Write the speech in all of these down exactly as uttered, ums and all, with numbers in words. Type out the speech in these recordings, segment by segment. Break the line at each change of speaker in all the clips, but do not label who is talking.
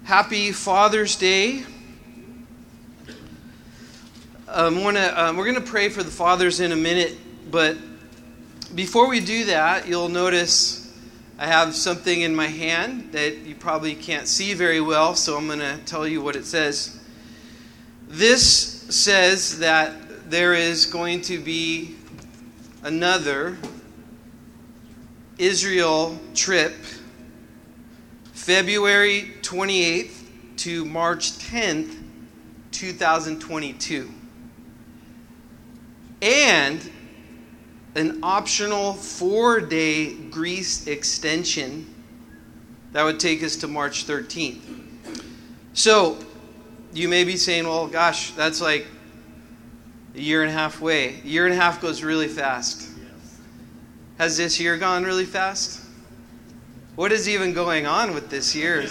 Happy Father's Day. Um, wanna, um, we're going to pray for the fathers in a minute, but before we do that, you'll notice I have something in my hand that you probably can't see very well, so I'm going to tell you what it says. This says that there is going to be another Israel trip, February twenty-eighth to March tenth, twenty twenty-two. And an optional four-day Greece extension that would take us to March thirteenth. So, you may be saying, well, gosh, that's like a year and a half away. A year and a half goes really fast. Has this year gone really fast? What is even going on with this year?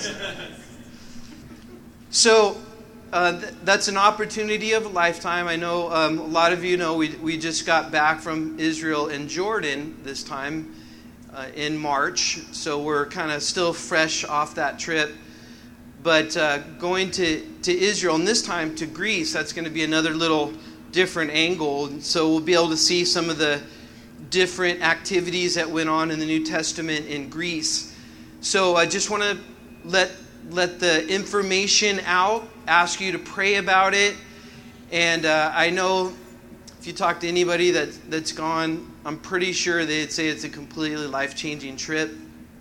So, uh, th- that's an opportunity of a lifetime. I know um, a lot of you know we we just got back from Israel and Jordan this time uh, in March. So we're kind of still fresh off that trip. But uh, going to, to Israel, and this time to Greece, that's going to be another little different angle. So we'll be able to see some of the different activities that went on in the New Testament in Greece. So I just want to let let the information out, ask you to pray about it. And uh, I know if you talk to anybody that, that's gone, I'm pretty sure they'd say it's a completely life-changing trip.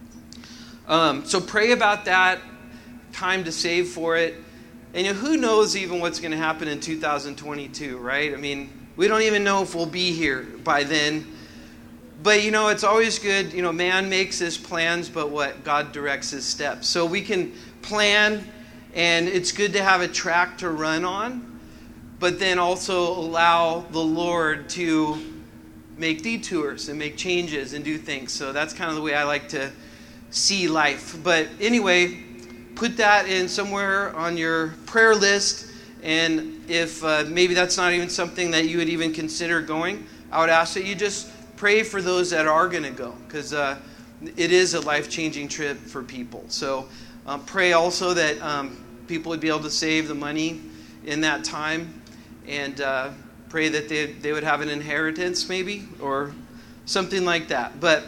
Um, so pray about that, time to save for it. And you know, who knows even what's going to happen in two thousand twenty-two, right? I mean, we don't even know if we'll be here by then. But, you know, it's always good, you know, man makes his plans, but what? God directs his steps. So we can plan, and it's good to have a track to run on, but then also allow the Lord to make detours and make changes and do things. So that's kind of the way I like to see life. But anyway, put that in somewhere on your prayer list, and if uh, maybe that's not even something that you would even consider going, I would ask that you just pray for those that are going to go, because uh, it is a life-changing trip for people. So um, pray also that um, people would be able to save the money in that time, and uh, pray that they they would have an inheritance maybe, or something like that. But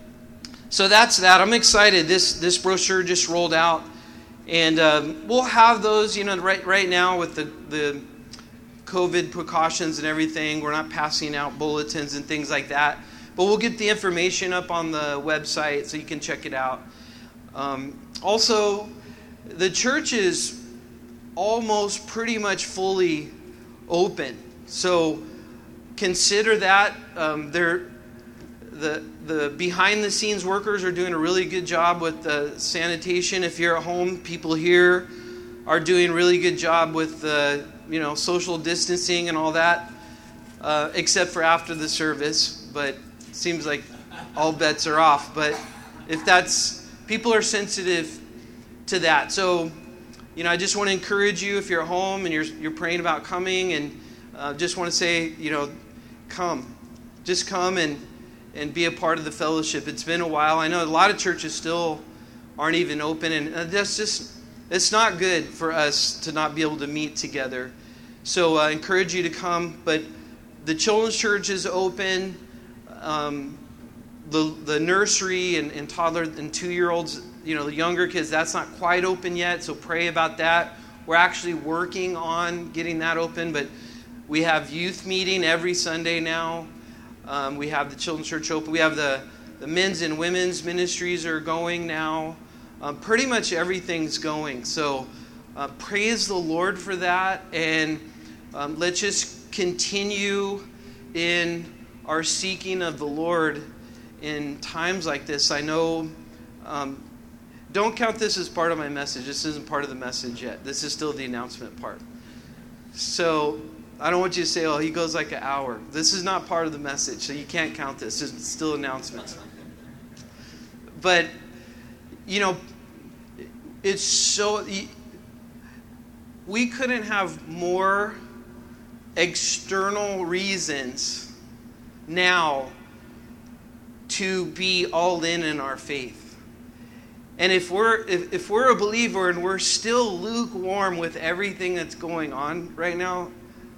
so that's that. I'm excited. This this brochure just rolled out, and um, we'll have those. You know, right right now with the the COVID precautions and everything, we're not passing out bulletins and things like that. But we'll get the information up on the website so you can check it out. Um, also, the church is almost pretty much fully open. So consider that. Um, they're, the the behind-the-scenes workers are doing a really good job with the sanitation. If you're at home, people here are doing a really good job with the you know, social distancing and all that, uh, except for after the service. But it seems like all bets are off. But if that's, people are sensitive to that. So, you know, I just want to encourage you if you're at home and you're you're praying about coming, and uh, just want to say, you know, come, just come and and be a part of the fellowship. It's been a while. I know a lot of churches still aren't even open, and that's just, it's not good for us to not be able to meet together. So I uh, encourage you to come. But the children's church is open. Um, the the nursery and, and toddler and two-year-olds, you know, the younger kids, that's not quite open yet. So pray about that. We're actually working on getting that open. But we have youth meeting every Sunday now. Um, we have the children's church open. We have the, the men's and women's ministries are going now. Um, pretty much everything's going. So uh, praise the Lord for that. And um, let's just continue in our seeking of the Lord in times like this. I know, um, don't count this as part of my message. This isn't part of the message yet. This is still the announcement part. So I don't want you to say, oh, he goes like an hour. This is not part of the message, so you can't count this. It's still announcements. But, you know, it's so, we couldn't have more external reasons now to be all in in our faith. And if we're if, if we're a believer and we're still lukewarm with everything that's going on right now,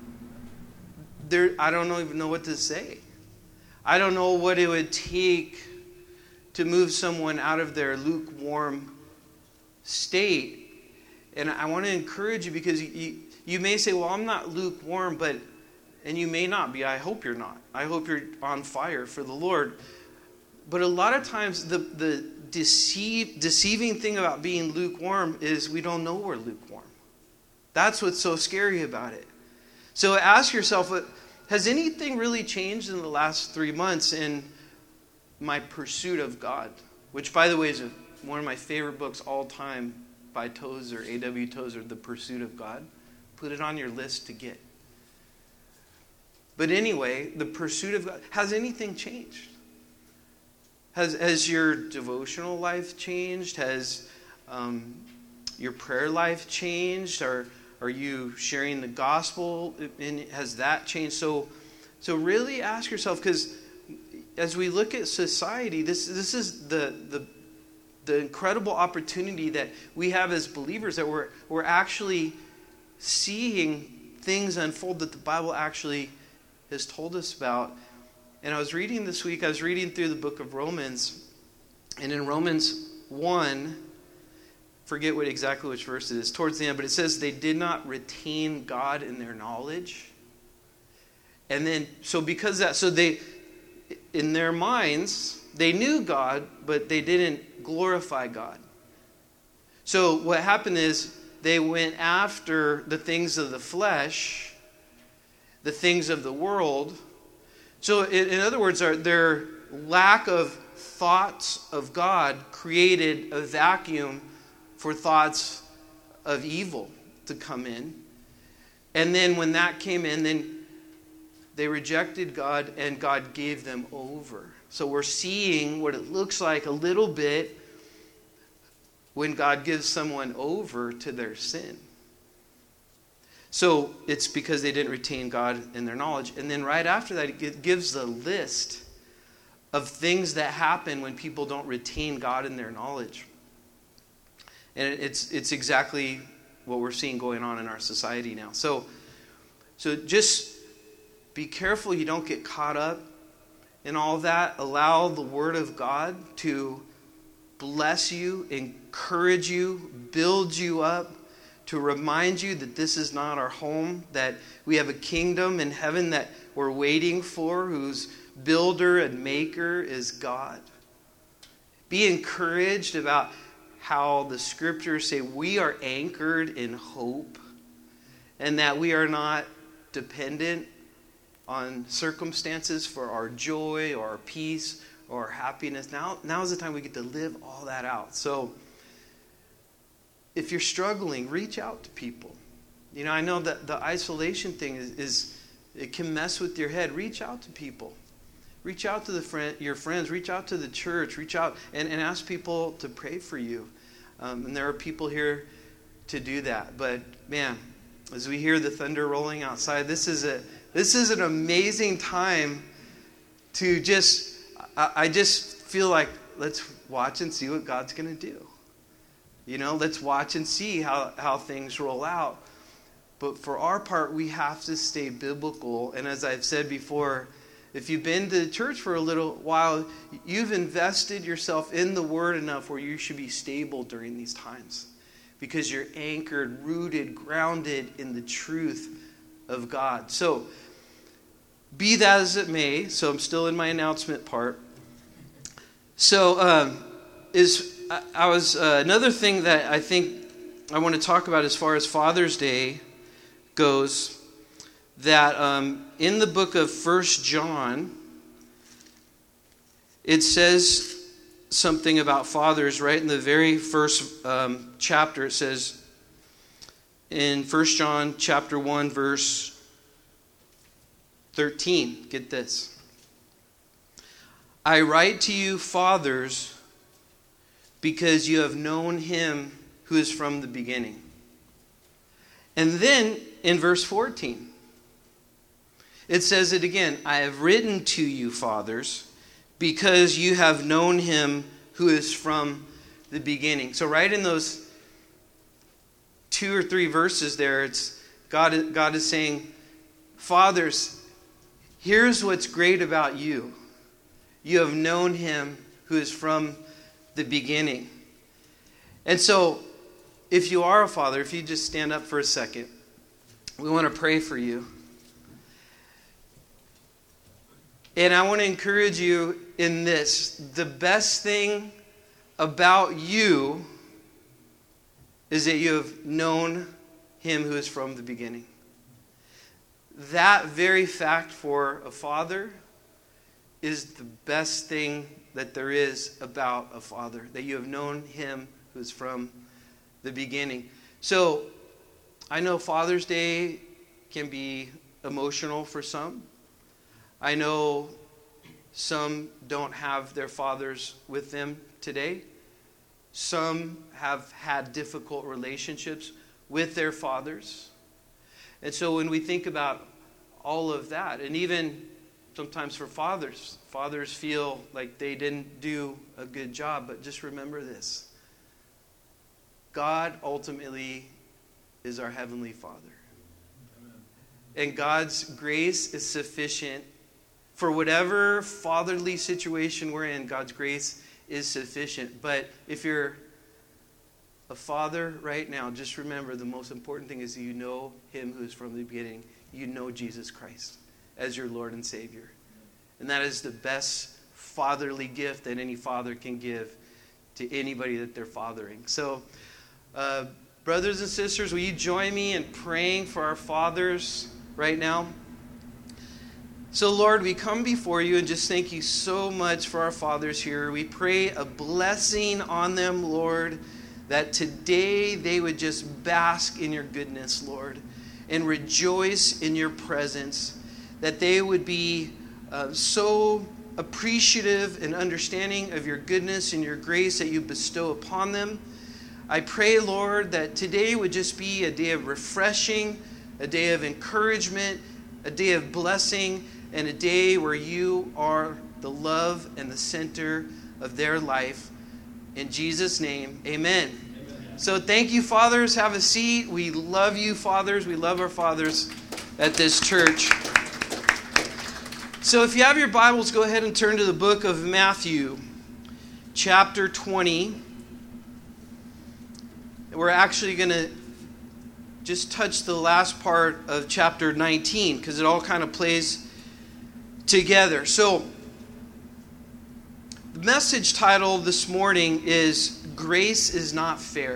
there I don't even know what to say. I don't know what it would take to move someone out of their lukewarm state. And I want to encourage you, because you, you may say, well, I'm not lukewarm, but, and you may not be. I hope you're not. I hope you're on fire for the Lord. But a lot of times the, the deceive, deceiving thing about being lukewarm is we don't know we're lukewarm. That's what's so scary about it. So ask yourself, has anything really changed in the last three months in my pursuit of God? Which, by the way, is a, one of my favorite books all time by Tozer, A W Tozer, The Pursuit of God. Put it on your list to get. But anyway, the pursuit of God, has anything changed? Has, has your devotional life changed? Has um, your prayer life changed? Are, are you sharing the gospel? And has that changed? So, so really ask yourself, because as we look at society, this, this is the, the, the incredible opportunity that we have as believers, that we're, we're actually seeing things unfold that the Bible actually has told us about. And I was reading this week, I was reading through the book of Romans, and in Romans one, forget what exactly which verse it is, towards the end, but it says they did not retain God in their knowledge. And then, so because that, so they, in their minds, they knew God, but they didn't glorify God. So what happened is they went after the things of the flesh, the things of the world. So in, in other words, our, their lack of thoughts of God created a vacuum for thoughts of evil to come in. And then when that came in, then they rejected God, and God gave them over. So we're seeing what it looks like a little bit when God gives someone over to their sin. So it's because they didn't retain God in their knowledge. And then right after that, it gives a list of things that happen when people don't retain God in their knowledge. And it's it's exactly what we're seeing going on in our society now. So, so just be careful you don't get caught up in all of that. Allow the Word of God to bless you, encourage you, build you up, to remind you that this is not our home, that we have a kingdom in heaven that we're waiting for, whose builder and maker is God. Be encouraged about how the scriptures say we are anchored in hope, and that we are not dependent on circumstances for our joy or our peace or our happiness. Now, now is the time we get to live all that out. So if you're struggling, reach out to people. You know, I know that the isolation thing is, is it can mess with your head. Reach out to people. Reach out to the friend, your friends. Reach out to the church. Reach out and, and ask people to pray for you. Um, and there are people here to do that. But man, as we hear the thunder rolling outside, this is a this is an amazing time to just. I, I just feel like let's watch and see what God's going to do. You know, let's watch and see how, how things roll out. But for our part, we have to stay biblical. And as I've said before, if you've been to church for a little while, you've invested yourself in the Word enough where you should be stable during these times. Because you're anchored, rooted, grounded in the truth of God. So, be that as it may, so I'm still in my announcement part. So, um, is I, I was uh, another thing that I think I want to talk about as far as Father's Day goes, that um, in the book of First John, it says something about fathers, right? In the very first um, chapter, it says in First John chapter one, verse thirteen, get this. I write to you, fathers, because you have known him who is from the beginning. And then in verse fourteen, it says it again. I have written to you, fathers, because you have known him who is from the beginning. So right in those two or three verses there, it's God, God is saying, fathers, here's what's great about you. You have known him who is from the beginning. And so, if you are a father, if you just stand up for a second, we want to pray for you. And I want to encourage you in this. The best thing about you is that you have known him who is from the beginning. That very fact for a father is the best thing that there is about a father, that you have known him who is from the beginning. So, I know Father's Day can be emotional for some. I know some don't have their fathers with them today. Some have had difficult relationships with their fathers. And so when we think about all of that, and even sometimes for fathers, fathers feel like they didn't do a good job, but just remember this. God ultimately is our Heavenly Father. Amen. And God's grace is sufficient for whatever fatherly situation we're in. God's grace is sufficient. But if you're a father right now, just remember the most important thing is you know him who's from the beginning. You know Jesus Christ as your Lord and Savior. And that is the best fatherly gift that any father can give to anybody that they're fathering. So, uh, brothers and sisters, will you join me in praying for our fathers right now? So, Lord, we come before you and just thank you so much for our fathers here. We pray a blessing on them, Lord, that today they would just bask in your goodness, Lord, and rejoice in your presence, that they would be uh, so appreciative and understanding of your goodness and your grace that you bestow upon them. I pray, Lord, that today would just be a day of refreshing, a day of encouragement, a day of blessing, and a day where you are the love and the center of their life. In Jesus' name, amen. Amen. So thank you, fathers. Have a seat. We love you, fathers. We love our fathers at this church. So if you have your Bibles, go ahead and turn to the book of Matthew, chapter twenty. We're actually going to just touch the last part of chapter nineteen because it all kind of plays together. So the message title this morning is Grace is Not Fair.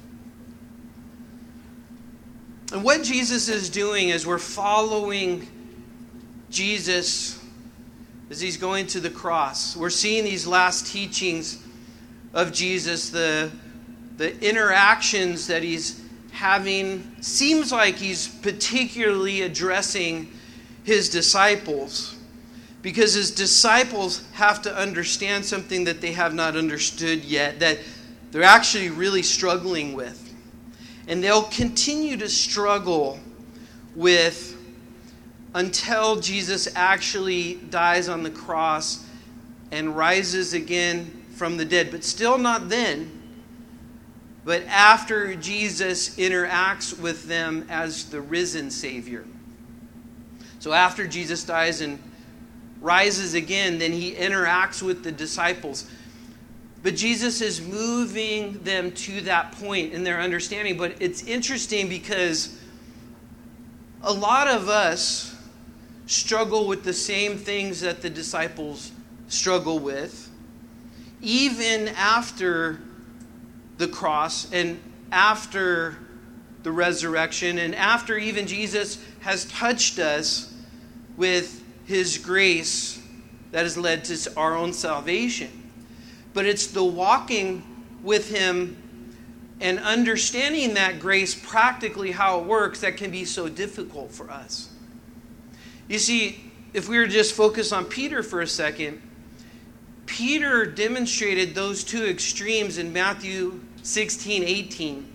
And what Jesus is doing as we're following Jesus as he's going to the cross, we're seeing these last teachings of Jesus, the, the interactions that he's having. Seems like he's particularly addressing his disciples, because his disciples have to understand something that they have not understood yet, that they're actually really struggling with. And they'll continue to struggle with until Jesus actually dies on the cross and rises again from the dead. But still not then, but after Jesus interacts with them as the risen Savior. So after Jesus dies and rises again, then he interacts with the disciples. But Jesus is moving them to that point in their understanding. But it's interesting because a lot of us struggle with the same things that the disciples struggle with, even after the cross and after the resurrection and after even Jesus has touched us with his grace that has led to our own salvation. But it's the walking with him and understanding that grace, practically how it works, that can be so difficult for us. You see, if we were to just focus on Peter for a second, Peter demonstrated those two extremes in Matthew sixteen eighteen.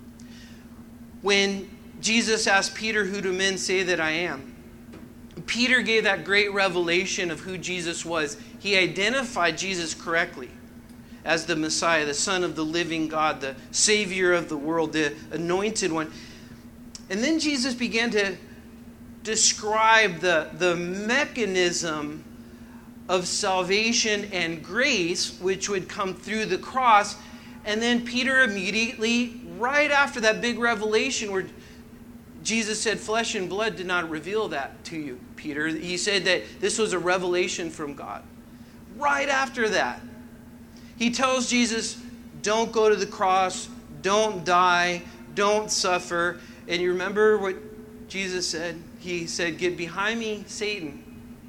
When Jesus asked Peter, "Who do men say that I am?" Peter gave that great revelation of who Jesus was. He identified Jesus correctly. as the Messiah, the Son of the living God, the Savior of the world, the Anointed One. And then Jesus began to describe the, the mechanism of salvation and grace, which would come through the cross. And then Peter immediately, right after that big revelation where Jesus said, flesh and blood did not reveal that to you, Peter. He said that this was a revelation from God. Right after that, he tells Jesus, don't go to the cross, don't die, don't suffer. And you remember what Jesus said? He said, get behind me, Satan,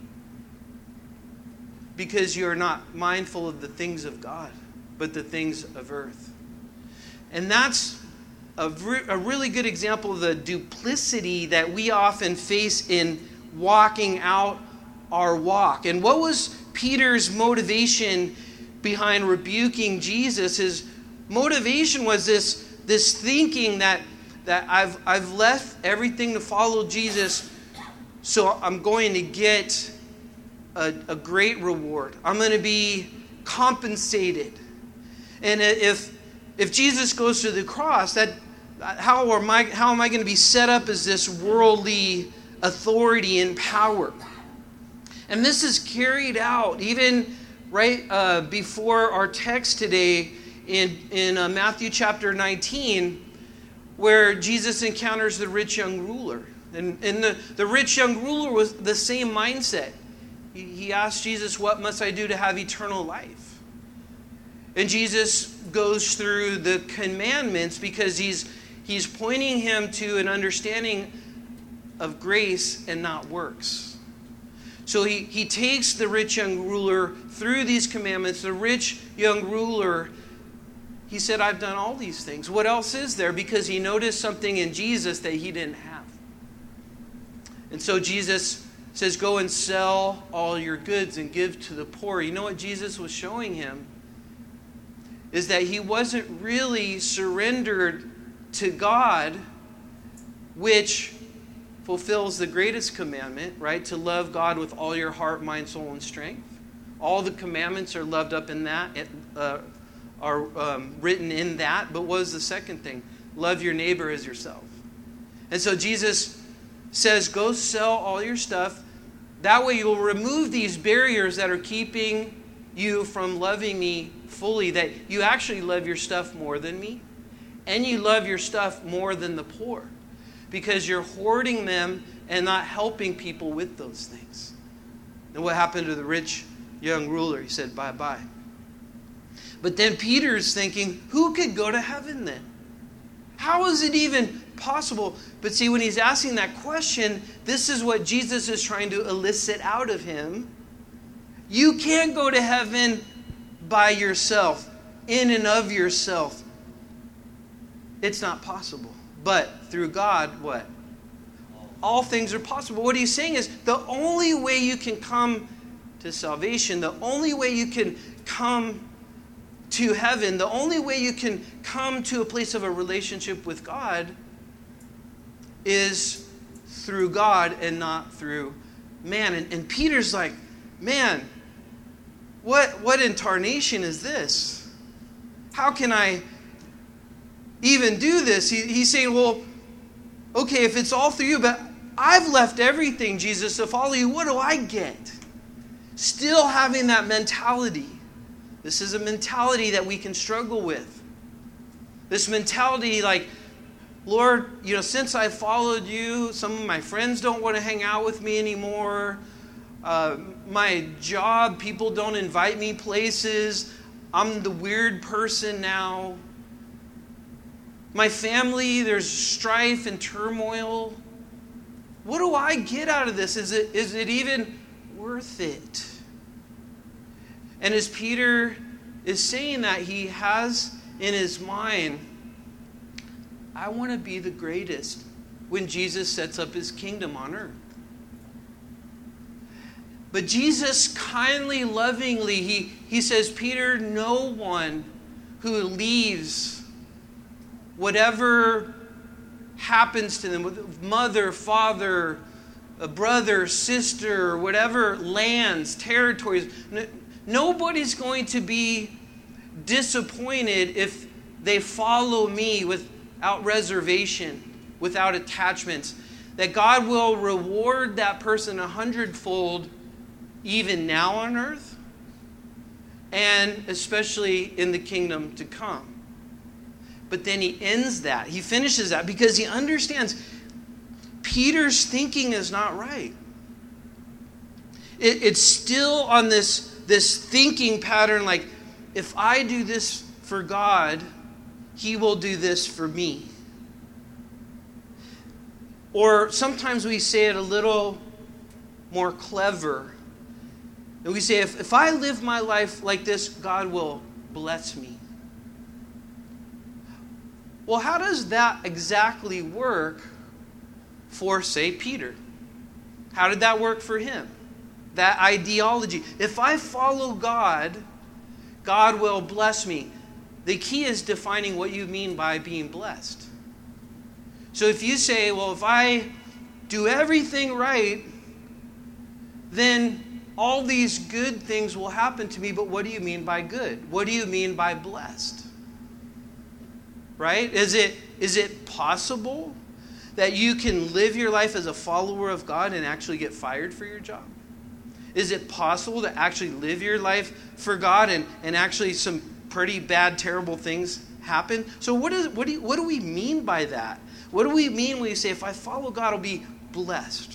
because you're not mindful of the things of God, but the things of earth. And that's a, re- a really good example of the duplicity that we often face in walking out our walk. And what was Peter's motivation behind rebuking Jesus? His motivation was this, this thinking that, that I've, I've left everything to follow Jesus, so I'm going to get a, a great reward. I'm going to be compensated. And if if Jesus goes to the cross, that how am I how am I going to be set up as this worldly authority and power? And this is carried out even right uh, before our text today in in uh, Matthew chapter nineteen, where Jesus encounters the rich young ruler, and and the the rich young ruler was the same mindset. He, he asked Jesus, "What must I do to have eternal life?" And Jesus goes through the commandments because he's he's pointing him to an understanding of grace and not works. So he, he takes the rich young ruler through these commandments. The rich young ruler, he said, I've done all these things. What else is there? Because he noticed something in Jesus that he didn't have. And so Jesus says, go and sell all your goods and give to the poor. You know what Jesus was showing him? Is that he wasn't really surrendered to God, which fulfills the greatest commandment, right? To love God with all your heart, mind, soul, and strength. All the commandments are loved up in that, uh, are um, written in that. But what was the second thing? Love your neighbor as yourself. And so Jesus says, go sell all your stuff. That way you'll remove these barriers that are keeping you from loving me fully, that you actually love your stuff more than me, and you love your stuff more than the poor, because you're hoarding them and not helping people with those things. And what happened to the rich young ruler? He said, bye-bye. But then Peter's thinking, who could go to heaven then? How is it even possible? But see, when he's asking that question, this is what Jesus is trying to elicit out of him. You can't go to heaven by yourself, in and of yourself. It's not possible. But through God, what? All things are possible. What he's saying is the only way you can come to salvation, the only way you can come to heaven, the only way you can come to a place of a relationship with God is through God and not through man. And, and Peter's like, man, what, what incarnation is this? How can I even do this? He, he's saying, well, okay, if it's all through you, but I've left everything, Jesus, to follow you. What do I get? Still having that mentality. This is a mentality that we can struggle with. This mentality like, Lord, you know, since I followed you, some of my friends don't want to hang out with me anymore. Uh, my job, people don't invite me places. I'm the weird person now. My family, there's strife and turmoil. What do I get out of this? Is it, is it even worth it? And as Peter is saying that, he has in his mind, I want to be the greatest when Jesus sets up his kingdom on earth. But Jesus kindly, lovingly, he, he says, Peter, no one who leaves whatever happens to them, with mother, father, a brother, sister, whatever lands, territories, n- nobody's going to be disappointed if they follow me without reservation, without attachments. That God will reward that person a hundredfold even now on earth, and especially in the kingdom to come. But then he ends that. He finishes that because he understands Peter's thinking is not right. It, it's still on this, this thinking pattern like, if I do this for God, he will do this for me. Or sometimes we say it a little more clever. And we say, if, if I live my life like this, God will bless me. Well, how does that exactly work for, say, Peter? How did that work for him? That ideology. If I follow God, God will bless me. The key is defining what you mean by being blessed. So if you say, well, if I do everything right, then all these good things will happen to me. But what do you mean by good? What do you mean by blessed? Right? Is it, is it possible that you can live your life as a follower of God and actually get fired for your job? Is it possible to actually live your life for God and, and actually some pretty bad, terrible things happen? So what, is, what, do you, what do we mean by that? What do we mean when we say, if I follow God, I'll be blessed?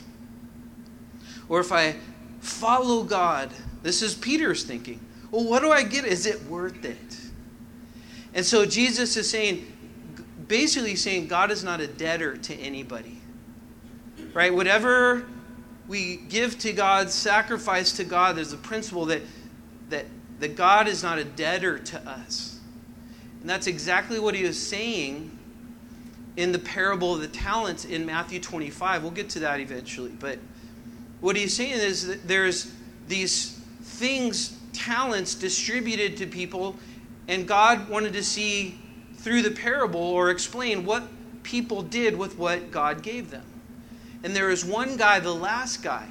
Or if I follow God, this is Peter's thinking. Well, what do I get? Is it worth it? And so Jesus is saying, basically saying, God is not a debtor to anybody. Right? Whatever we give to God, sacrifice to God, there's a principle that, that, that God is not a debtor to us. And that's exactly what he was saying in the parable of the talents in Matthew twenty-five. We'll get to that eventually. But what he's saying is that there's these things, talents distributed to people, and God wanted to see through the parable or explain what people did with what God gave them. And there was one guy, the last guy,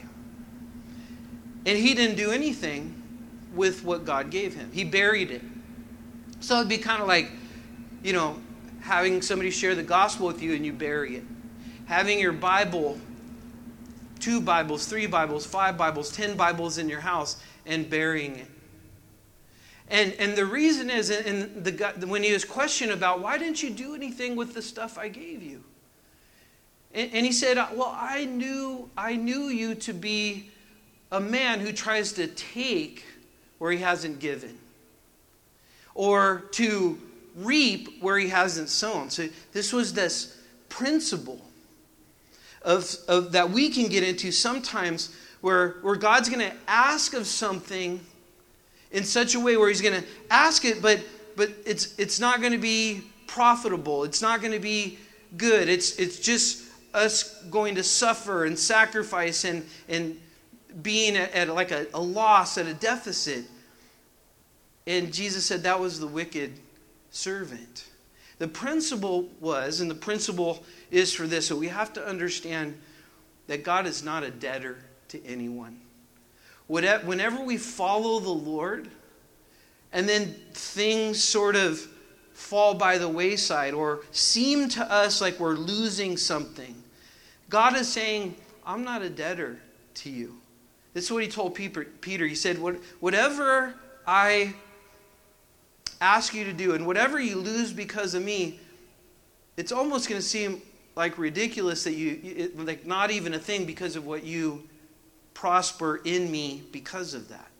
and he didn't do anything with what God gave him. He buried it. So it'd be kind of like, you know, having somebody share the gospel with you and you bury it. Having your Bible, two Bibles, three Bibles, five Bibles, ten Bibles in your house and burying it. And and the reason is, and the when he was questioned about, why didn't you do anything with the stuff I gave you? And, and he said, well, I knew I knew you to be a man who tries to take where he hasn't given, or to reap where he hasn't sown. So this was this principle of, of that we can get into sometimes where, where God's going to ask of something in such a way where he's going to ask it, but but it's it's not going to be profitable. It's not going to be good. It's it's just us going to suffer and sacrifice and and being at, at like a, a loss, at a deficit. And Jesus said that was the wicked servant. The principle was, and the principle is for this, so we have to understand that God is not a debtor to anyone. Whenever we follow the Lord, and then things sort of fall by the wayside or seem to us like we're losing something, God is saying, I'm not a debtor to you. This is what he told Peter. He said, whatever I ask you to do, and whatever you lose because of me, it's almost going to seem like ridiculous that you, it, like not even a thing because of what you prosper in me because of that.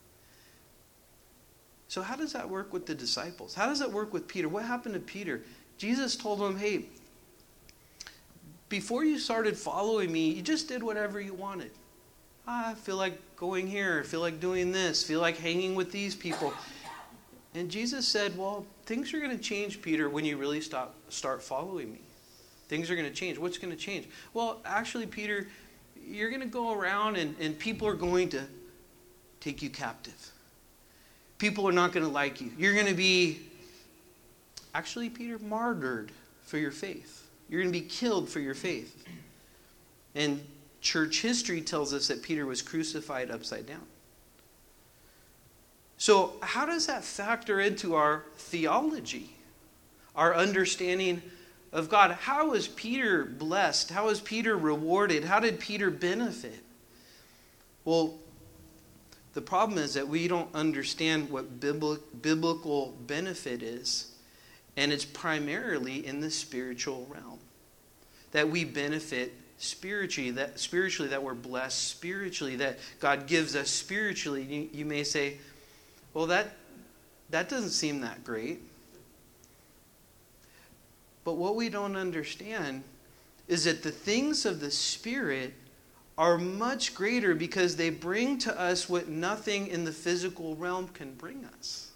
So how does that work with the disciples? How does that work with Peter? What happened to Peter? Jesus told him, hey, before you started following me, you just did whatever you wanted. I feel like going here, I feel like doing this, feel like hanging with these people. And Jesus said, well, things are going to change, Peter, when you really stop, start following me. Things are going to change. What's going to change? Well, actually, Peter, you're going to go around and, and people are going to take you captive. People are not going to like you. You're going to be, actually, Peter, martyred for your faith. You're going to be killed for your faith. And church history tells us that Peter was crucified upside down. So how does that factor into our theology, our understanding of God? How was Peter blessed? How was Peter rewarded? How did Peter benefit? Well, the problem is that we don't understand what biblical benefit is, and it's primarily in the spiritual realm. That we benefit spiritually, that spiritually, that we're blessed spiritually, that God gives us spiritually. You, you may say, well, that that doesn't seem that great. But what we don't understand is that the things of the Spirit are much greater because they bring to us what nothing in the physical realm can bring us.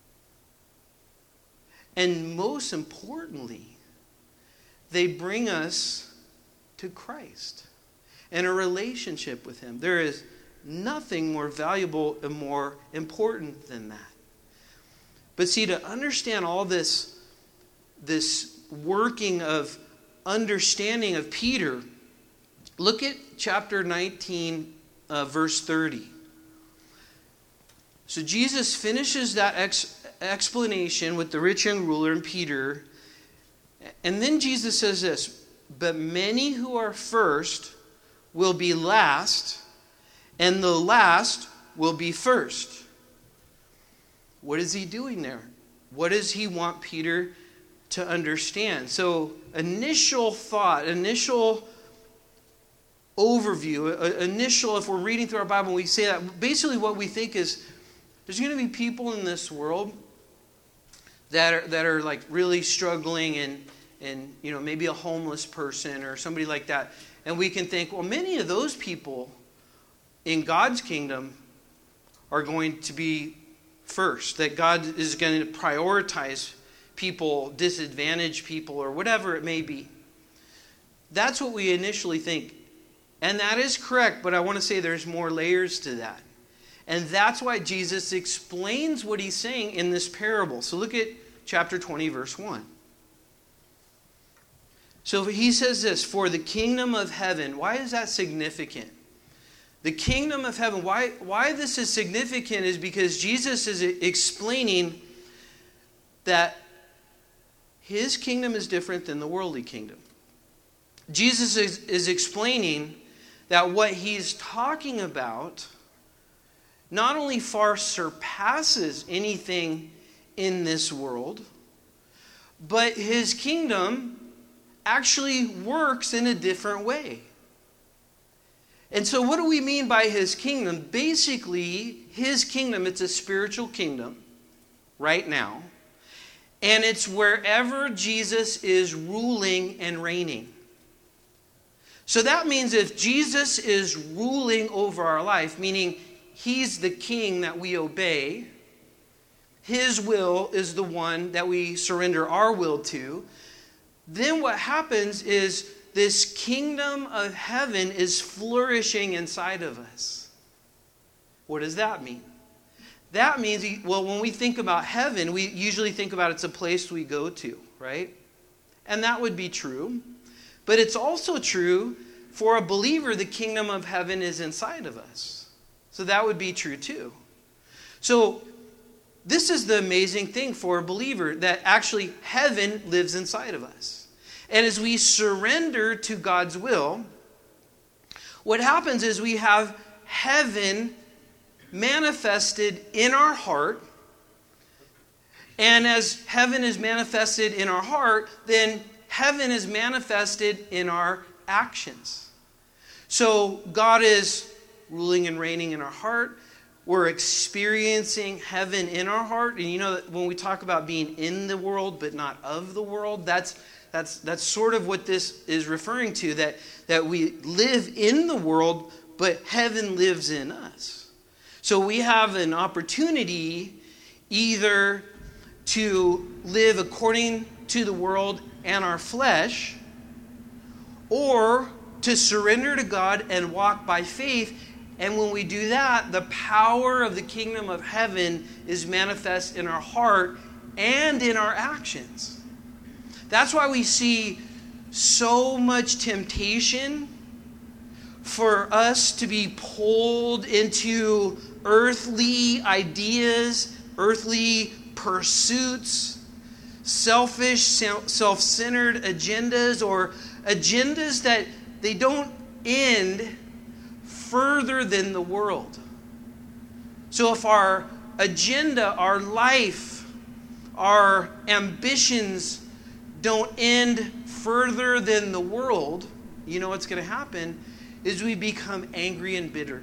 And most importantly, they bring us to Christ and a relationship with Him. There is nothing more valuable and more important than that. But see, to understand all this, this working of understanding of Peter, look at chapter nineteen, uh, verse thirty. So Jesus finishes that ex- explanation with the rich young ruler and Peter. And then Jesus says this, but many who are first will be last, and the last will be first. What is he doing there? What does he want Peter to understand? So initial thought, initial overview, initial, if we're reading through our Bible and we say that, basically what we think is there's going to be people in this world that are that are like really struggling and and you know maybe a homeless person or somebody like that, and we can think, well, many of those people in God's kingdom are going to be first, that God is going to prioritize people, disadvantaged people, or whatever it may be. That's what we initially think. And that is correct, but I want to say there's more layers to that. And that's why Jesus explains what he's saying in this parable. So look at chapter twenty, verse one. So he says this, for the kingdom of heaven. Why is that significant? The kingdom of heaven, why, why this is significant is because Jesus is explaining that his kingdom is different than the worldly kingdom. Jesus is, is explaining that what he's talking about not only far surpasses anything in this world, but his kingdom actually works in a different way. And so what do we mean by his kingdom? Basically, his kingdom, it's a spiritual kingdom right now. And it's wherever Jesus is ruling and reigning. So that means if Jesus is ruling over our life, meaning he's the king that we obey, his will is the one that we surrender our will to, then what happens is this kingdom of heaven is flourishing inside of us. What does that mean? That means, well, when we think about heaven, we usually think about it's a place we go to, right? And that would be true. But it's also true for a believer, the kingdom of heaven is inside of us. So that would be true too. So this is the amazing thing for a believer, that actually heaven lives inside of us. And as we surrender to God's will, what happens is we have heaven manifested in our heart. And as heaven is manifested in our heart, then heaven is manifested in our actions. So God is ruling and reigning in our heart. We're experiencing heaven in our heart. And you know that when we talk about being in the world but not of the world, that's that's that's sort of what this is referring to, that, that we live in the world, but heaven lives in us. So we have an opportunity either to live according to the world and our flesh, or to surrender to God and walk by faith. And when we do that, the power of the kingdom of heaven is manifest in our heart and in our actions. That's why we see so much temptation for us to be pulled into earthly ideas, earthly pursuits, selfish, self-centered agendas, or agendas that they don't end further than the world. So if our agenda, our life, our ambitions don't end further than the world, you know what's going to happen is we become angry and bitter.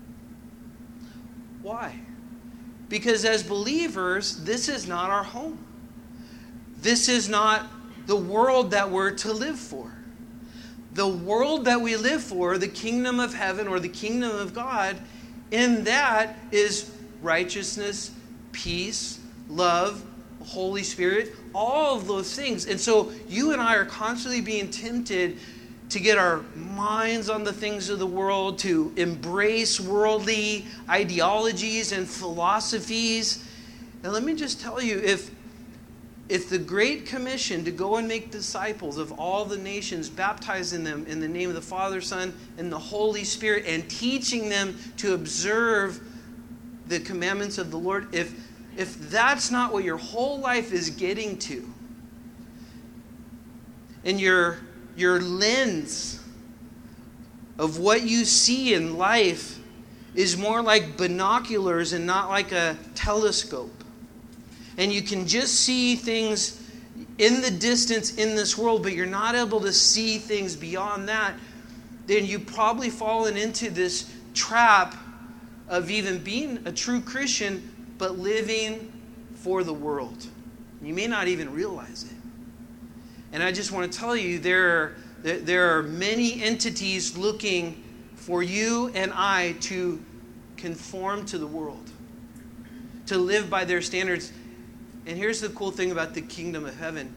Why? Because as believers, this is not our home. This is not the world that we're to live for. The world that we live for, the kingdom of heaven or the kingdom of God, in that is righteousness, peace, love, Holy Spirit, all of those things. And so you and I are constantly being tempted to get our minds on the things of the world, to embrace worldly ideologies and philosophies. And let me just tell you, if if the Great Commission to go and make disciples of all the nations, baptizing them in the name of the Father, Son, and the Holy Spirit, and teaching them to observe the commandments of the Lord, if if that's not what your whole life is getting to, and your your lens of what you see in life is more like binoculars and not like a telescope, and you can just see things in the distance in this world, but you're not able to see things beyond that, then you've probably fallen into this trap of even being a true Christian, but living for the world. You may not even realize it. And I just want to tell you, there are, there are many entities looking for you and I to conform to the world, to live by their standards. And here's the cool thing about the kingdom of heaven.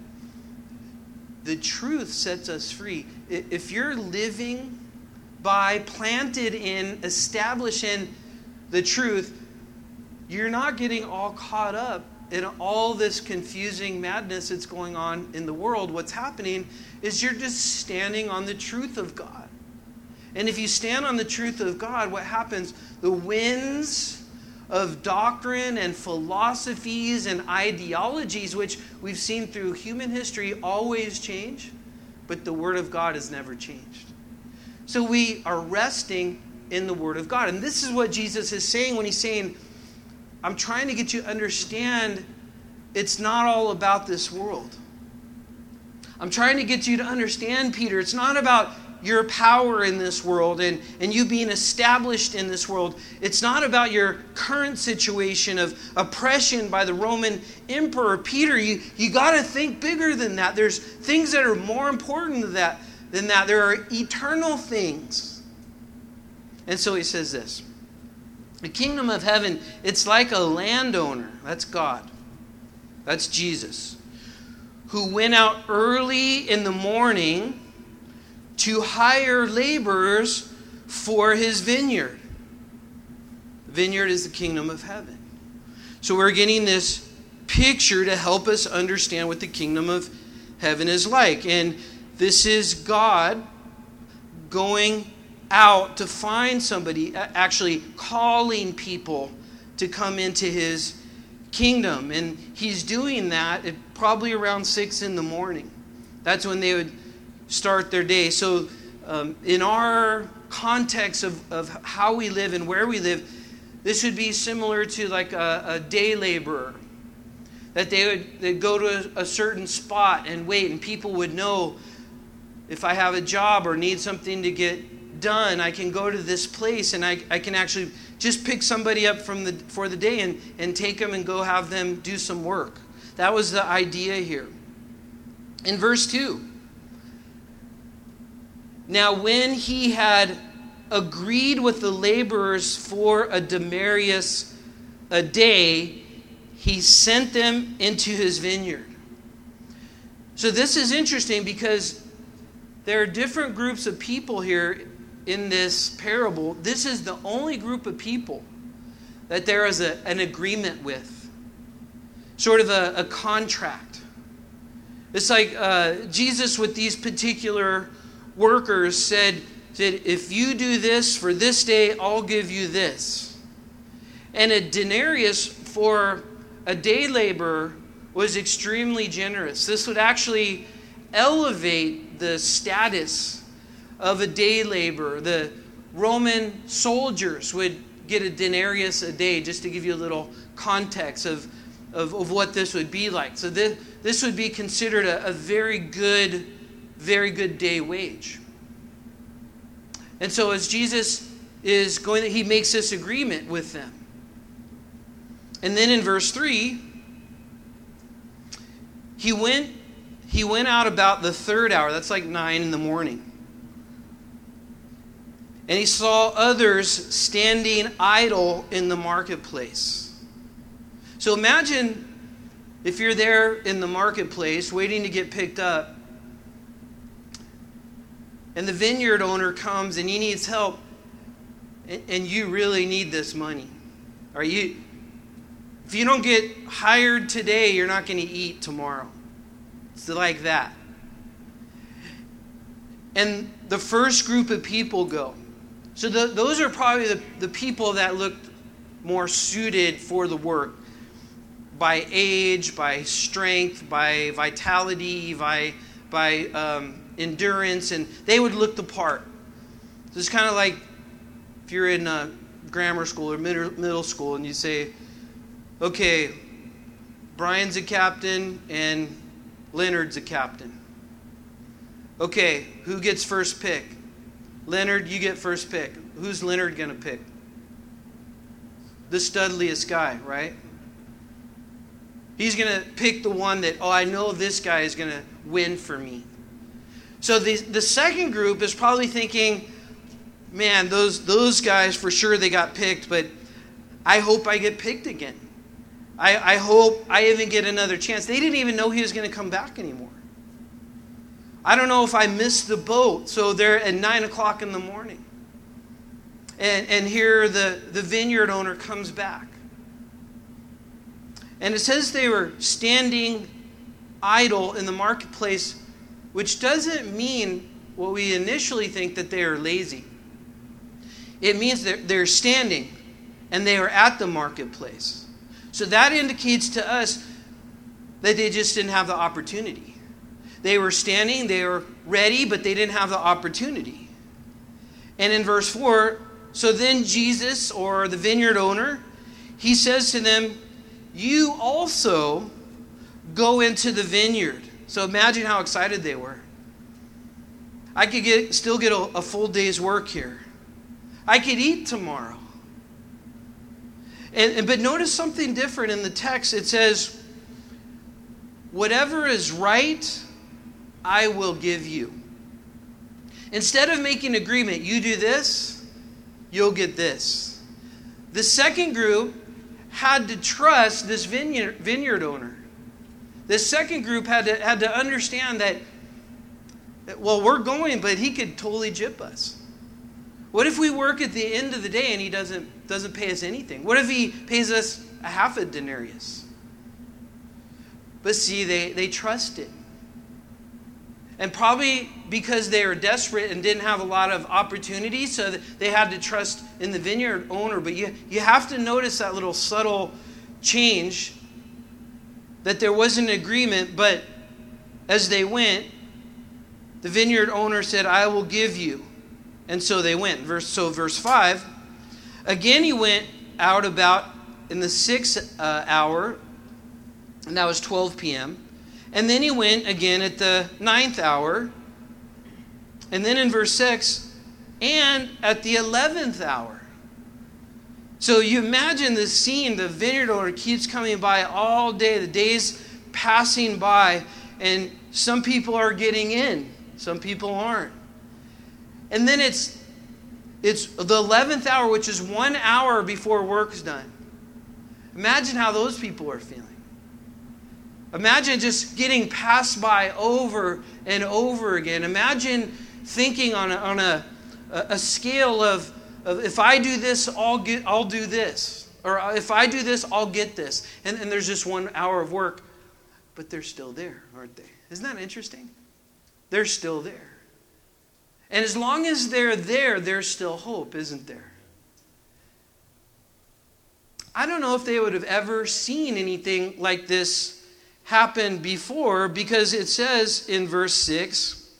The truth sets us free. If you're living by, planted in, established in the truth, you're not getting all caught up in all this confusing madness that's going on in the world. What's happening is you're just standing on the truth of God. And if you stand on the truth of God, what happens? The winds of doctrine and philosophies and ideologies, which we've seen through human history, always change, but the Word of God has never changed. So we are resting in the Word of God. And this is what Jesus is saying when he's saying, I'm trying to get you to understand it's not all about this world. I'm trying to get you to understand, Peter, it's not about your power in this world and, and you being established in this world. It's not about your current situation of oppression by the Roman emperor. Peter, you, you got to think bigger than that. There's things that are more important than that, than that. There are eternal things. And so he says this. The kingdom of heaven, it's like a landowner. That's God. That's Jesus. Who went out early in the morning to hire laborers for his vineyard. The vineyard is the kingdom of heaven. So we're getting this picture to help us understand what the kingdom of heaven is like. And this is God going out to find somebody, actually calling people to come into his kingdom. And he's doing that at probably around six in the morning. That's when they would start their day. So um, in our context of, of how we live and where we live, this would be similar to like a, a day laborer. That they would they'd go to a, a certain spot and wait, and people would know, if I have a job or need something to get done, I can go to this place and I, I can actually just pick somebody up from the for the day and, and take them and go have them do some work. That was the idea here. In verse two, now when he had agreed with the laborers for a denarius a day, he sent them into his vineyard. So this is interesting because there are different groups of people here in this parable. This is the only group of people that there is a, an agreement with. Sort of a, a contract. It's like uh, Jesus with these particular workers said, said, if you do this for this day, I'll give you this. And a denarius for a day laborer was extremely generous. This would actually elevate the status of a day laborer. The Roman soldiers would get a denarius a day, just to give you a little context of, of, of what this would be like. So this, this would be considered a, a very good, very good day wage. And so as Jesus is going, he makes this agreement with them. And then in verse three, he went, he went out about the third hour. That's like nine in the morning. And he saw others standing idle in the marketplace. So imagine if you're there in the marketplace waiting to get picked up, and the vineyard owner comes and he needs help, and you really need this money. Or you, if you don't get hired today, you're not going to eat tomorrow. It's like that. And the first group of people go. So the, those are probably the, the people that looked more suited for the work. By age, by strength, by vitality, by, by um, endurance. And they would look the part. So it's kind of like if you're in uh, grammar school or middle, middle school and you say, okay, Brian's a captain and Leonard's a captain. Okay, who gets first pick? Leonard, you get first pick. Who's Leonard going to pick? The studliest guy, right? He's going to pick the one that, oh, I know this guy is going to win for me. So the, the second group is probably thinking, man, those, those guys, for sure they got picked, but I hope I get picked again. I, I hope I even get another chance. They didn't even know he was going to come back anymore. I don't know if I missed the boat. So they're at nine o'clock in the morning. And, and here the, the vineyard owner comes back. And it says they were standing idle in the marketplace, which doesn't mean what we initially think, that they are lazy. It means they're, they're standing and they are at the marketplace. So that indicates to us that they just didn't have the opportunity. They were standing, they were ready, but they didn't have the opportunity. And in verse four, so then Jesus, or the vineyard owner, he says to them, you also go into the vineyard. So imagine how excited they were. I could get still get a, a full day's work here. I could eat tomorrow. And, and but notice something different in the text. It says, whatever is right, I will give you. Instead of making an agreement, you do this, you'll get this. The second group had to trust this vineyard, vineyard owner. This second group had to, had to understand that, that, well, we're going, but he could totally gyp us. What if we work at the end of the day and he doesn't, doesn't pay us anything? What if he pays us a half a denarius? But see, they, they trusted. And probably because they were desperate and didn't have a lot of opportunities, so they had to trust in the vineyard owner. But you, you have to notice that little subtle change, that there was an agreement, but as they went, the vineyard owner said, I will give you. And so they went. Verse, so verse five, again he went out about in the sixth uh, hour, and that was twelve p.m., and then he went again at the ninth hour. And then in verse six, and at the eleventh hour. So you imagine this scene. The vineyard owner keeps coming by all day. The day's passing by. And some people are getting in. Some people aren't. And then it's, it's the eleventh hour, which is one hour before work's done. Imagine how those people are feeling. Imagine just getting passed by over and over again. Imagine thinking on a, on a, a scale of, of if I do this, I'll get, I'll do this. Or if I do this, I'll get this. And, and there's just one hour of work. But they're still there, aren't they? Isn't that interesting? They're still there. And as long as they're there, there's still hope, isn't there? I don't know if they would have ever seen anything like this happen before, because it says in verse six,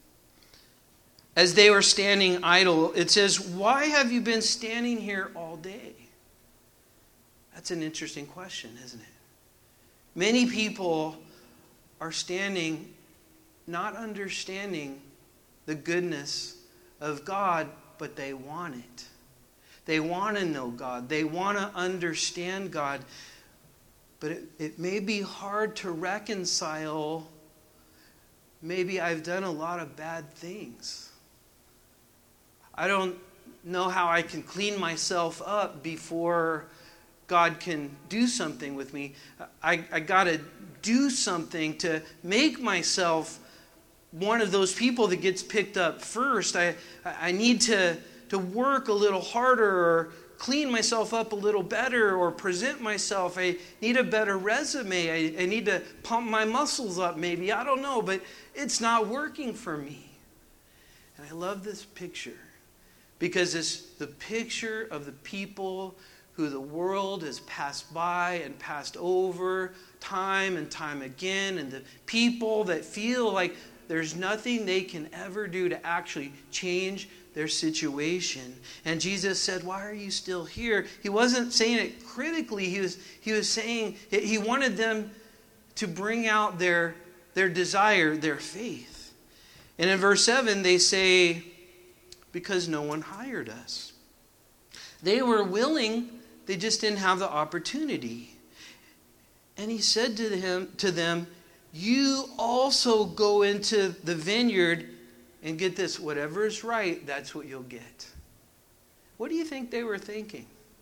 as they were standing idle, it says, "Why have you been standing here all day?" That's an interesting question, isn't it? Many people are standing not understanding the goodness of God, but they want it. They want to know God. They want to understand God. But it, it may be hard to reconcile. Maybe I've done a lot of bad things. I don't know how I can clean myself up before God can do something with me. I, I got to do something to make myself one of those people that gets picked up first. I, I need to, to work a little harder, or clean myself up a little better, or present myself. I need a better resume. I, I need to pump my muscles up maybe. I don't know, but it's not working for me. And I love this picture because it's the picture of the people who the world has passed by and passed over time and time again, and the people that feel like there's nothing they can ever do to actually change their situation. And Jesus said, "Why are you still here?" He wasn't saying it critically. He was, he was saying, he wanted them to bring out their, their desire, their faith. And in verse seven, they say, "Because no one hired us." They were willing, they just didn't have the opportunity. And he said to him, to them, "You also go into the vineyard and get this, whatever is right, that's what you'll get." What do you think they were thinking?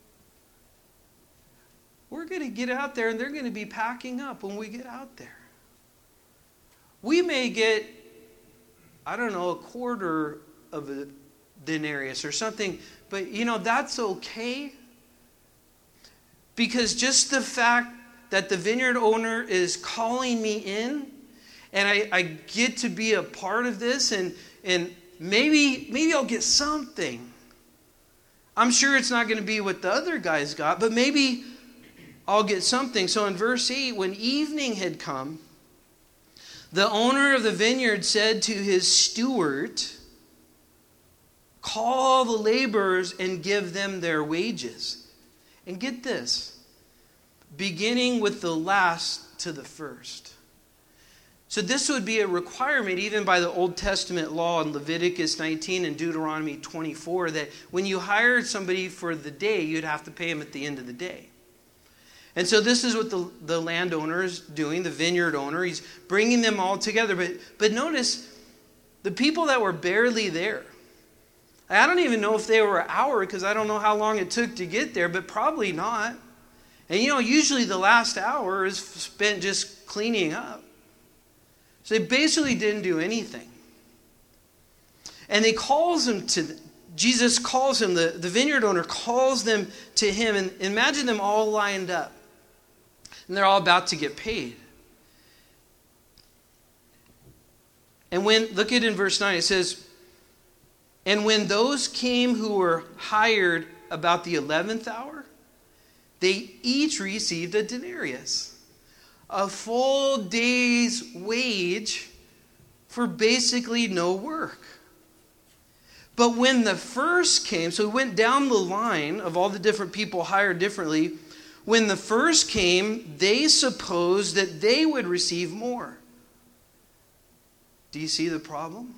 We're going to get out there and they're going to be packing up when we get out there. We may get, I don't know, a quarter of a denarius or something, but you know, that's okay. Because just the fact that the vineyard owner is calling me in, and I, I get to be a part of this, and, and maybe, maybe I'll get something. I'm sure it's not going to be what the other guys got, but maybe I'll get something. So in verse eight, when evening had come, the owner of the vineyard said to his steward, "Call the laborers and give them their wages." And get this, beginning with the last to the first. So this would be a requirement even by the Old Testament law in Leviticus nineteen and Deuteronomy twenty-four, that when you hired somebody for the day, you'd have to pay them at the end of the day. And so this is what the, the landowner is doing, the vineyard owner. He's bringing them all together. But, but notice, the people that were barely there, I don't even know if they were an hour, because I don't know how long it took to get there, but probably not. And you know, usually the last hour is spent just cleaning up. So they basically didn't do anything. And he calls them to, Jesus calls them, the, the vineyard owner calls them to him, and imagine them all lined up. And they're all about to get paid. And when, look at it in verse nine, it says, "And when those came who were hired about the eleventh hour, they each received a denarius, a full day's wage for basically no work. But when the first came," so we went down the line of all the different people hired differently. "When the first came, they supposed that they would receive more." Do you see the problem?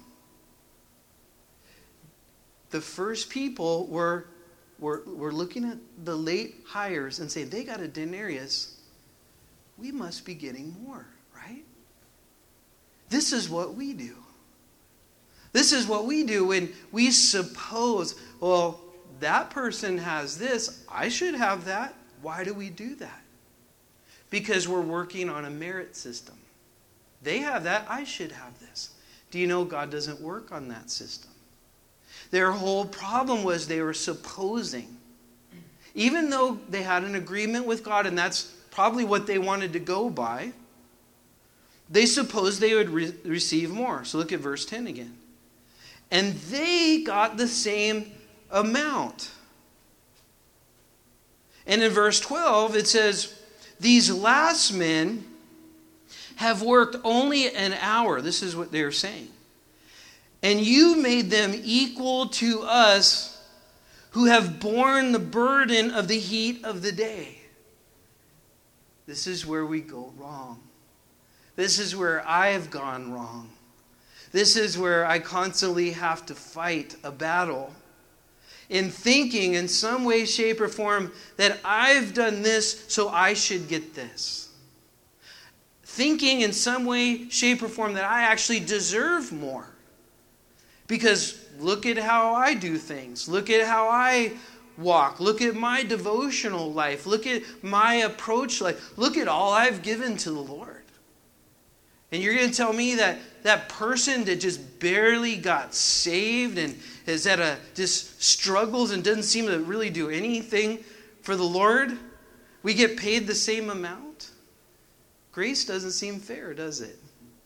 The first people were, were, were looking at the late hires and saying, they got a denarius. We must be getting more, right? This is what we do. This is what we do when we suppose, well, that person has this, I should have that. Why do we do that? Because we're working on a merit system. They have that, I should have this. Do you know God doesn't work on that system? Their whole problem was they were supposing. Even though they had an agreement with God, and that's probably what they wanted to go by, they supposed they would re- receive more. So look at verse ten again. "And they got the same amount." And in verse twelve, it says, these last men have worked only an hour. This is what they're saying. And you made them equal to us who have borne the burden of the heat of the day. This is where we go wrong. This is where I have gone wrong. This is where I constantly have to fight a battle in thinking in some way, shape, or form that I've done this, so I should get this. Thinking in some way, shape, or form that I actually deserve more. Because look at how I do things. Look at how I walk. Look at my devotional life. Look at my approach life. Look at all I've given to the Lord. And you're going to tell me that that person that just barely got saved and is at a just struggles and doesn't seem to really do anything for the Lord, we get paid the same amount? Grace doesn't seem fair, does it?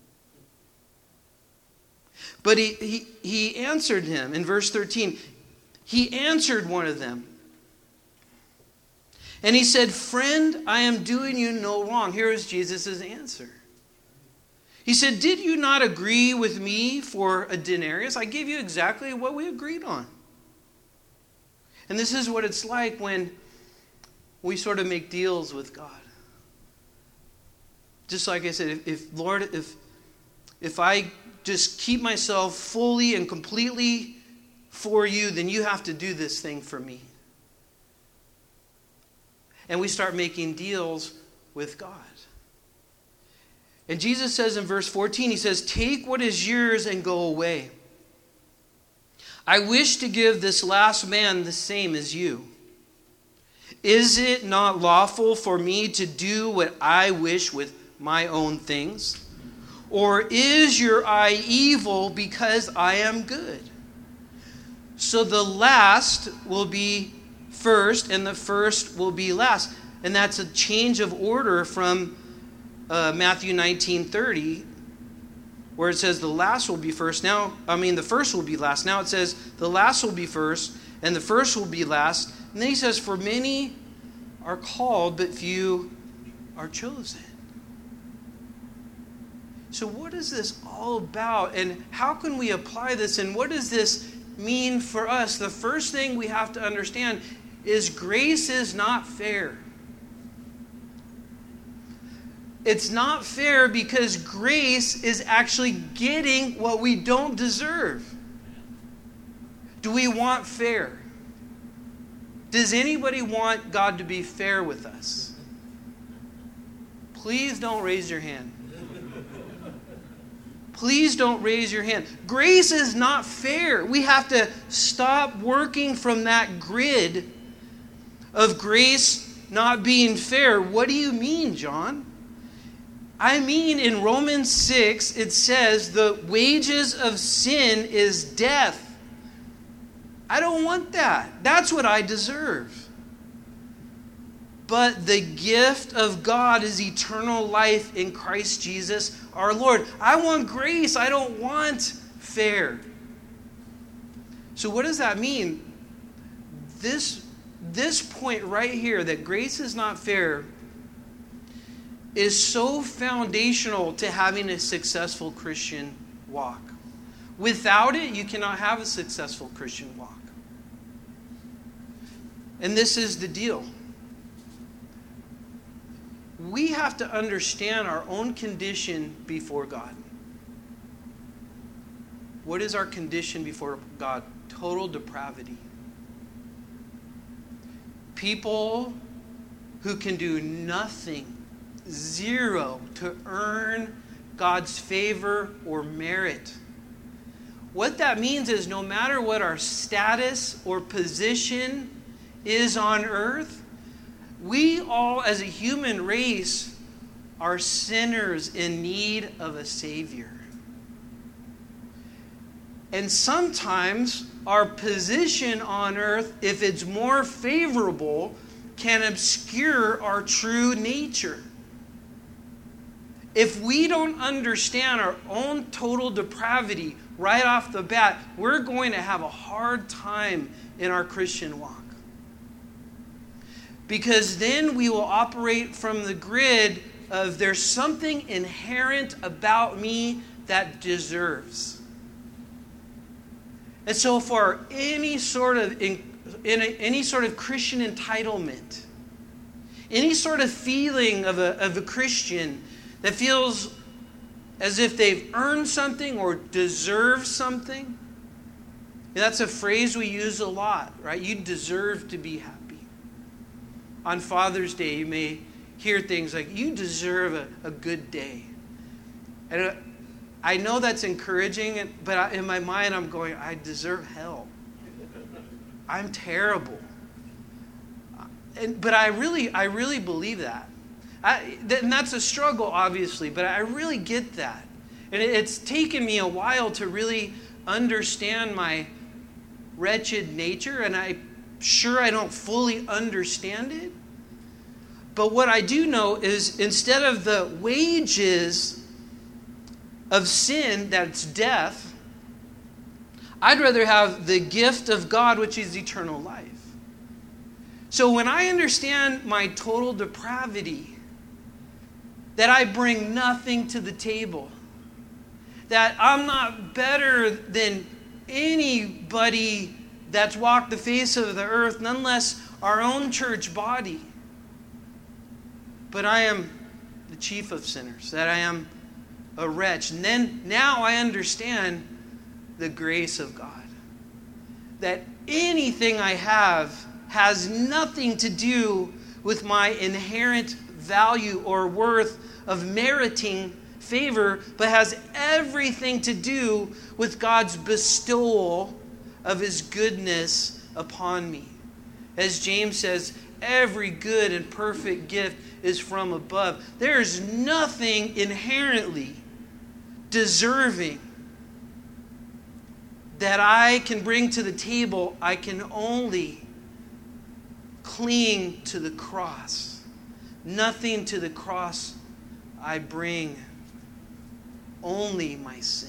But he, he, he answered him in verse thirteen. He answered one of them. And he said, friend, I am doing you no wrong. Here is Jesus' answer. He said, did you not agree with me for a denarius? I gave you exactly what we agreed on. And this is what it's like when we sort of make deals with God. Just like I said, if, if Lord, if if I just keep myself fully and completely for you, then you have to do this thing for me. And we start making deals with God. And Jesus says in verse fourteen, he says, take what is yours and go away. I wish to give this last man the same as you. Is it not lawful for me to do what I wish with my own things? Or is your eye evil because I am good? So the last will be first and the first will be last. And that's a change of order from Uh, Matthew nineteen thirty, where it says the last will be first. Now, I mean, the first will be last. Now it says the last will be first, and the first will be last. And then he says, for many are called, but few are chosen. So what is this all about? And how can we apply this? And what does this mean for us? The first thing we have to understand is grace is not fair. It's not fair because grace is actually getting what we don't deserve. Do we want fair? Does anybody want God to be fair with us? Please don't raise your hand. Please don't raise your hand. Grace is not fair. We have to stop working from that grid of grace not being fair. What do you mean, John? I mean, in Romans six, it says the wages of sin is death. I don't want that. That's what I deserve. But the gift of God is eternal life in Christ Jesus our Lord. I want grace. I don't want fair. So what does that mean? This, this point right here, that grace is not fair, is so foundational to having a successful Christian walk. Without it, you cannot have a successful Christian walk. And this is the deal. We have to understand our own condition before God. What is our condition before God? Total depravity. People who can do nothing, zero, to earn God's favor or merit. What that means is no matter what our status or position is on earth, we all as a human race are sinners in need of a Savior. And sometimes our position on earth, if it's more favorable, can obscure our true nature. If we don't understand our own total depravity right off the bat, we're going to have a hard time in our Christian walk. Because then we will operate from the grid of there's something inherent about me that deserves. And so for any sort of in, in a, any sort of Christian entitlement, any sort of feeling of a, of a Christian that feels as if they've earned something or deserve something, and that's a phrase we use a lot, right? You deserve to be happy. On Father's Day, you may hear things like, you deserve a, a good day. And I know that's encouraging, but in my mind I'm going, I deserve hell. I'm terrible. And, but I really, I really believe that. I, and that's a struggle, obviously, but I really get that. And it, it's taken me a while to really understand my wretched nature, and I'm sure I don't fully understand it. But what I do know is instead of the wages of sin, that's death, I'd rather have the gift of God, which is eternal life. So when I understand my total depravity, that I bring nothing to the table, that I'm not better than anybody that's walked the face of the earth, none less our own church body, but I am the chief of sinners, that I am a wretch. And then now I understand the grace of God, that anything I have has nothing to do with my inherent value or worth of meriting favor, but has everything to do with God's bestowal of His goodness upon me. As James says, every good and perfect gift is from above. There is nothing inherently deserving that I can bring to the table. I can only cling to the cross. Nothing to the cross I bring, only my sin.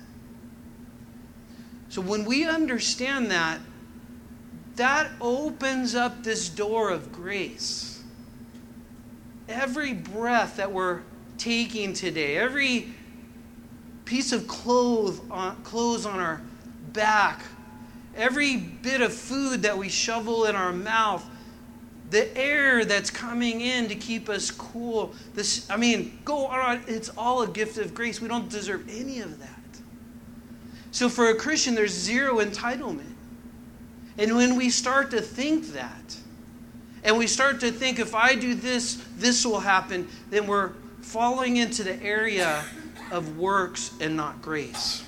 So when we understand that, that opens up this door of grace. Every breath that we're taking today, every piece of clothes on, clothes on our back, every bit of food that we shovel in our mouth, the air that's coming in to keep us cool. This, I mean, go on. It's all a gift of grace. We don't deserve any of that. So for a Christian, there's zero entitlement. And when we start to think that, and we start to think, if I do this, this will happen, then we're falling into the area of works and not grace.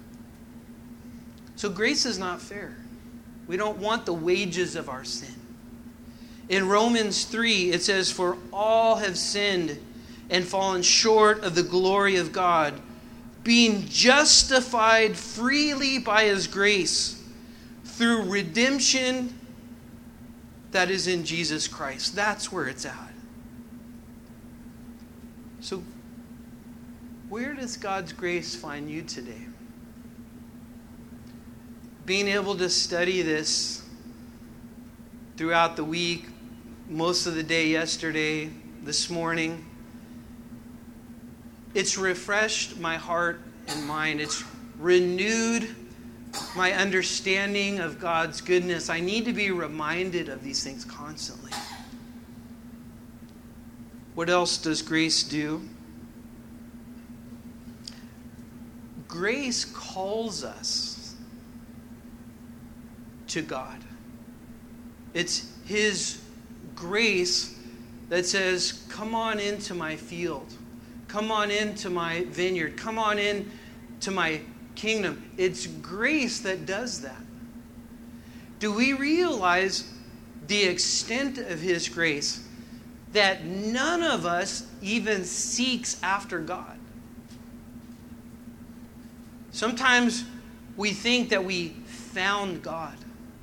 So grace is not fair. We don't want the wages of our sin. In Romans three, it says, for all have sinned and fallen short of the glory of God, being justified freely by His grace through redemption that is in Jesus Christ. That's where it's at. So, where does God's grace find you today? Being able to study this throughout the week, most of the day yesterday, this morning, it's refreshed my heart and mind. It's renewed my understanding of God's goodness. I need to be reminded of these things constantly. What else does grace do? Grace calls us to God. It's His grace that says, come on into my field. Come on into my vineyard. Come on in to my kingdom. It's grace that does that. Do we realize the extent of His grace, that none of us even seeks after God? Sometimes we think that we found God.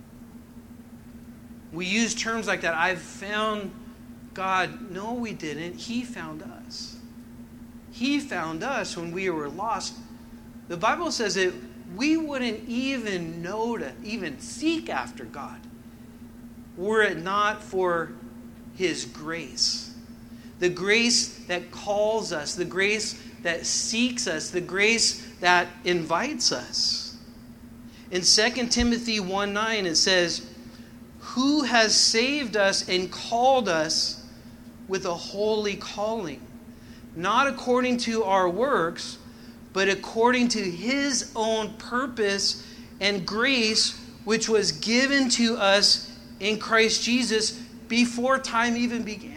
We use terms like that. I've found God. No, we didn't. He found us. He found us when we were lost. The Bible says that we wouldn't even know to even seek after God were it not for His grace. The grace that calls us, the grace that seeks us, the grace that invites us. In Second Timothy one nine it says, "Who has saved us and called us with a holy calling, not according to our works, but according to His own purpose and grace, which was given to us in Christ Jesus before time even began."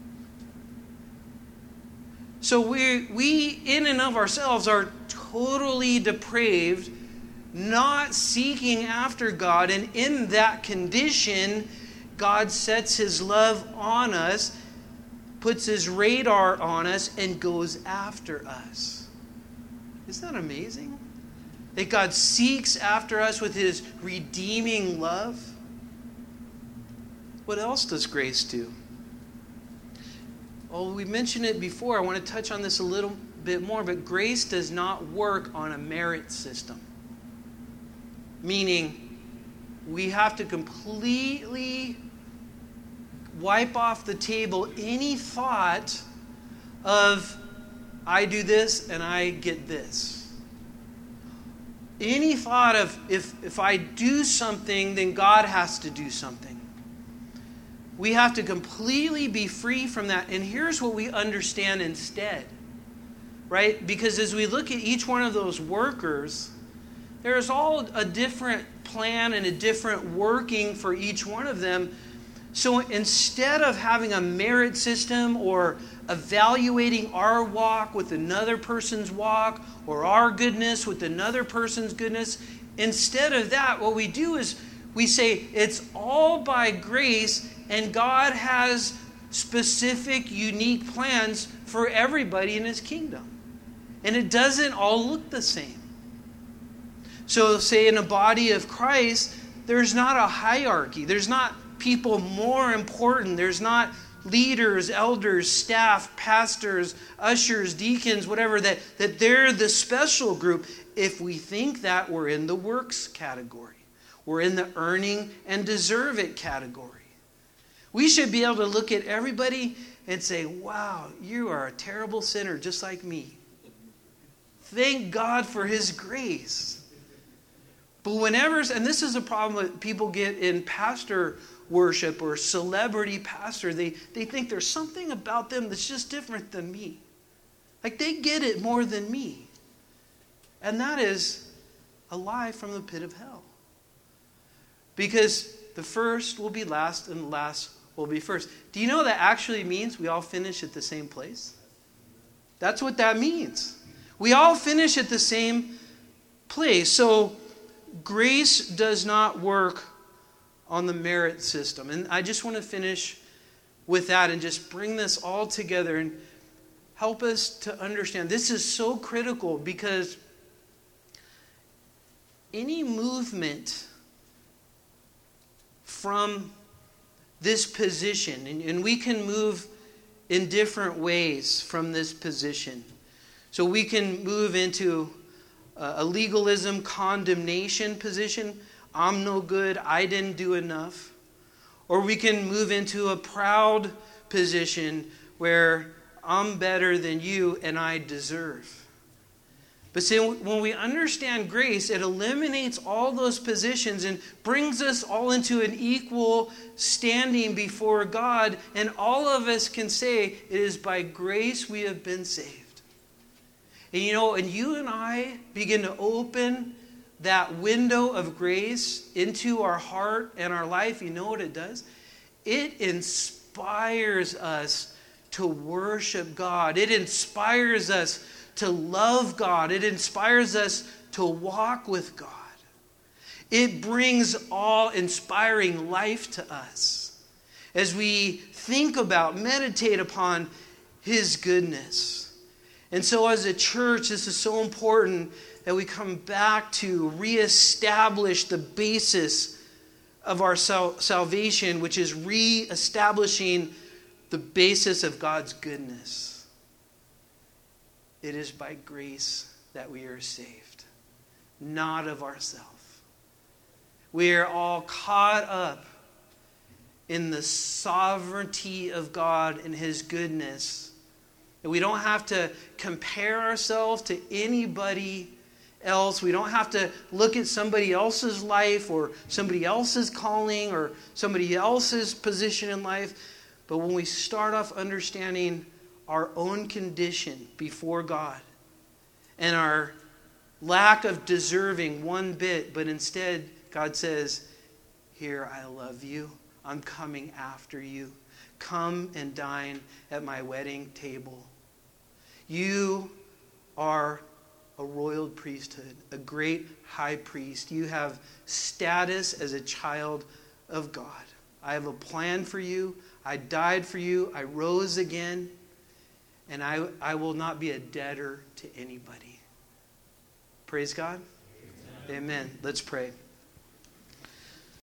So we, we in and of ourselves are totally depraved, not seeking after God. And in that condition, God sets His love on us, puts His radar on us, and goes after us. Isn't that amazing? That God seeks after us with His redeeming love. What else does grace do? Oh, we mentioned it before. I want to touch on this a little bit more, but grace does not work on a merit system. Meaning, we have to completely wipe off the table any thought of, I do this and I get this. Any thought of, if, if I do something, then God has to do something. We have to completely be free from that. And here's what we understand instead. Right? Because as we look at each one of those workers, there's all a different plan and a different working for each one of them. So instead of having a merit system or evaluating our walk with another person's walk or our goodness with another person's goodness, instead of that, what we do is we say it's all by grace, and God has specific, unique plans for everybody in His kingdom. And it doesn't all look the same. So say in a body of Christ, there's not a hierarchy. There's not people more important. There's not leaders, elders, staff, pastors, ushers, deacons, whatever, that, that they're the special group. If we think that, we're in the works category. We're in the earning and deserve it category. We should be able to look at everybody and say, wow, you are a terrible sinner just like me. Thank God for His grace. But whenever, and this is a problem that people get in pastor worship or celebrity pastor, they, they think there's something about them that's just different than me. Like they get it more than me. And that is a lie from the pit of hell. Because the first will be last and the last will be first. Do you know that actually means we all finish at the same place? That's what that means. We all finish at the same place. So grace does not work on the merit system. And I just want to finish with that and just bring this all together and help us to understand. This is so critical because any movement from this position, and, and we can move in different ways from this position. So we can move into a, a legalism, condemnation position. I'm no good, I didn't do enough. Or we can move into a proud position where I'm better than you and I deserve. But see, when we understand grace, it eliminates all those positions and brings us all into an equal standing before God. And all of us can say, it is by grace we have been saved. And you know, and you and I begin to open that window of grace into our heart and our life. You know what it does? It inspires us to worship God. It inspires us to love God. It inspires us to walk with God. It brings awe-inspiring life to us as we think about, meditate upon His goodness. And so as a church, this is so important that we come back to reestablish the basis of our sal- salvation, which is reestablishing the basis of God's goodness. It is by grace that we are saved, not of ourselves. We are all caught up in the sovereignty of God and His goodness. And we don't have to compare ourselves to anybody else. We don't have to look at somebody else's life or somebody else's calling or somebody else's position in life. But when we start off understanding our own condition before God and our lack of deserving one bit, but instead God says, here, I love you. I'm coming after you. Come and dine at my wedding table. You are a royal priesthood, a great high priest. You have status as a child of God. I have a plan for you. I died for you. I rose again. And I, I will not be a debtor to anybody. Praise God. Amen. Amen. Let's pray.